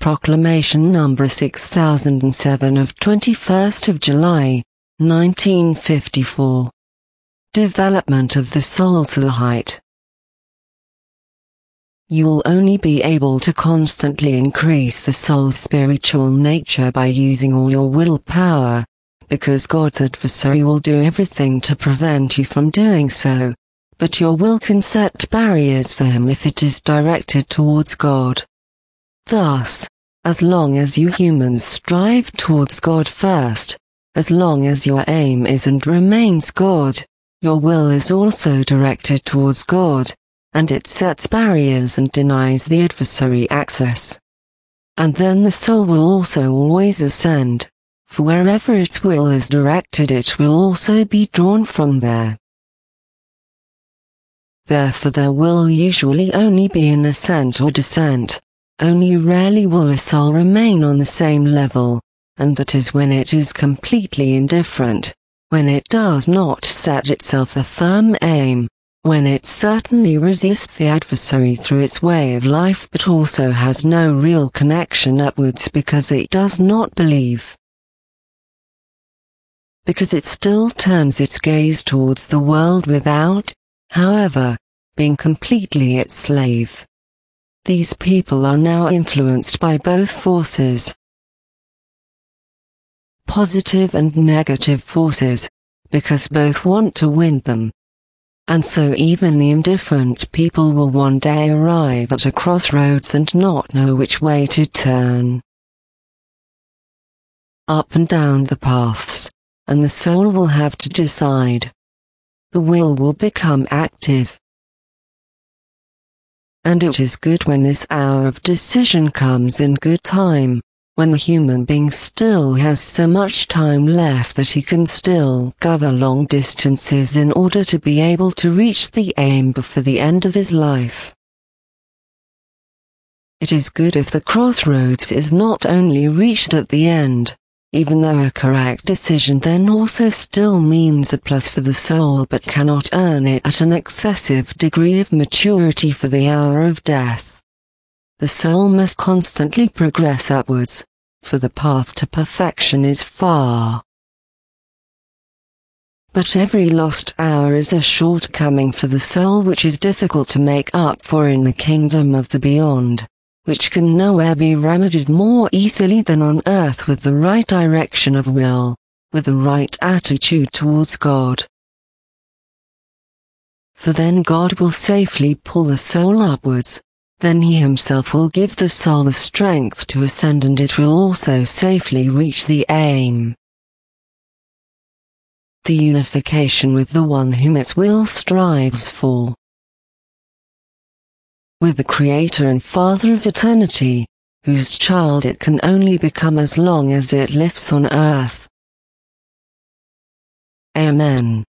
Proclamation number 6007 of 21st of July, 1954. Development of the soul to the height. You'll only be able to constantly increase the soul's spiritual nature by using all your willpower, because God's adversary will do everything to prevent you from doing so, but your will can set barriers for him if it is directed towards God. Thus, as long as you humans strive towards God first, as long as your aim is and remains God, your will is also directed towards God, and it sets barriers and denies the adversary access. And then the soul will also always ascend, for wherever its will is directed it will also be drawn from there. Therefore there will usually only be an ascent or descent, only rarely will a soul remain on the same level, and that is when it is completely indifferent, when it does not set itself a firm aim, when it certainly resists the adversary through its way of life but also has no real connection upwards because it does not believe. Because it still turns its gaze towards the world without, however, being completely its slave. These people are now influenced by both forces, positive and negative forces, because both want to win them. And so even the indifferent people will one day arrive at a crossroads and not know which way to turn. Up and down the paths, and the soul will have to decide. The will become active. And it is good when this hour of decision comes in good time, when the human being still has so much time left that he can still cover long distances in order to be able to reach the aim before the end of his life. It is good if the crossroads is not only reached at the end, even though a correct decision then also still means a plus for the soul but cannot earn it at an excessive degree of maturity for the hour of death. The soul must constantly progress upwards, for the path to perfection is far. But every lost hour is a shortcoming for the soul which is difficult to make up for in the kingdom of the beyond, which can nowhere be remedied more easily than on earth with the right direction of will, with the right attitude towards God. For then God will safely pull the soul upwards, then he himself will give the soul the strength to ascend and it will also safely reach the aim. The unification with the one whom its will strives for. With the Creator and Father of eternity, whose child it can only become as long as it lives on earth. Amen.